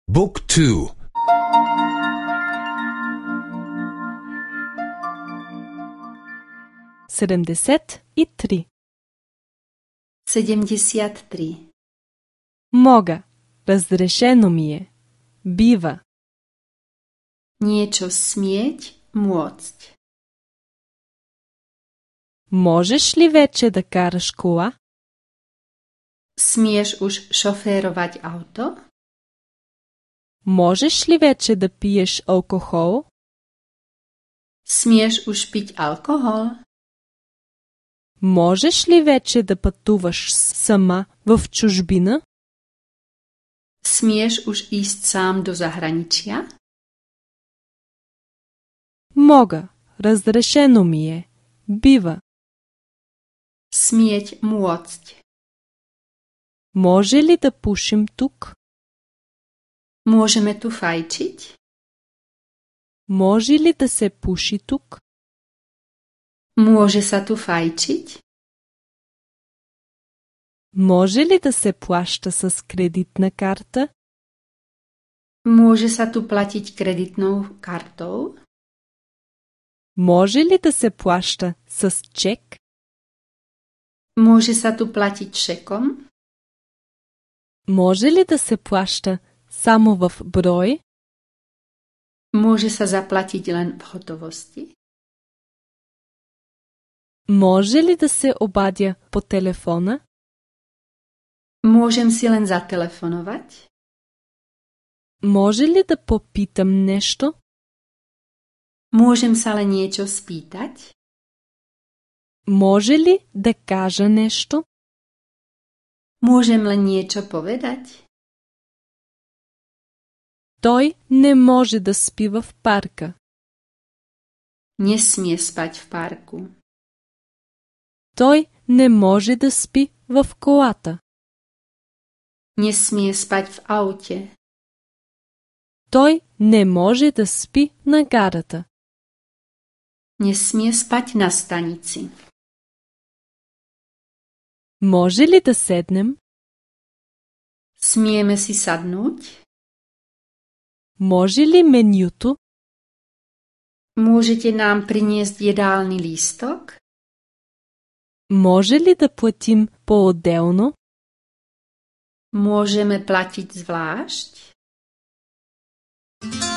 บุ๊กทู 73 73. Мога. Разрешено ми е. Бива. Niečo smieť, môcť. Можеш ли вече да караш кола? Smieš už šoférovať auto? Можеш ли вече да пиеш алкохол? Smieš už piť alkohol? Можеш ли вече да пътуваш сама в чужбина? Smieš už ísť sám do zahraničia? Мога. Разрешено ми е. Бива. Smieť, môcť. Може ли да пушим тук? Môžeme tu fajčiť? Може ли да се пуши тук? Môže sa tu fajčiť? Може ли да се плаща с кредитна карта? Môže sa tu platiť kreditnou kartou? Може ли да се плаща с чек? Môže sa tu platiť šekom? Може ли да се плаща само в брой? Môže sa zaplatiť len v hotovosti? Може ли да се обадя по телефона? Môžem si len zatelefonovať? Може ли да попитам нещо? Môžem sa len niečo spýtať? Може ли да кажа нещо? Môžem len niečo povedať? Той не може да спи в парка. Nesmie spať v parku. Той не може да спи в колата. Nesmie spať v aute. Той не може да спи на гарата. Nesmie spať na stanici. Може ли да седнем? Smieme si sadnúť? Може ли менюто? Môžete nám priniesť jedálny lístok? Може ли да платим по-отделно? Môžeme platiť zvlášť?